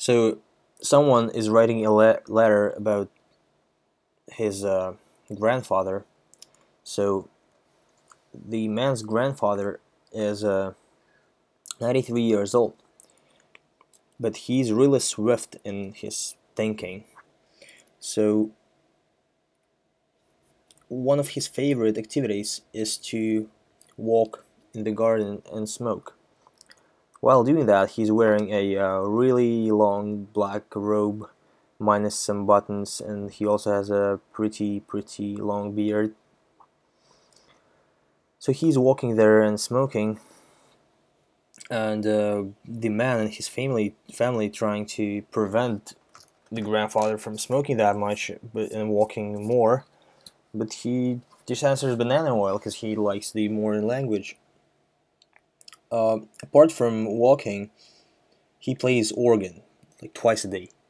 So someone is writing a letter about his grandfather. So the man's grandfather is 93 years old, but he's really swift in his thinking. So one of his favorite activities is to walk in the garden and smoke. While doing that, he's wearing a really long black robe minus some buttons, and he also has a pretty long beard. So he's walking there and smoking, and the man and his family trying to prevent the grandfather from smoking that much and walking more, but he just answers banana oil because he likes the modern language. Apart from walking, he plays organ like twice a day.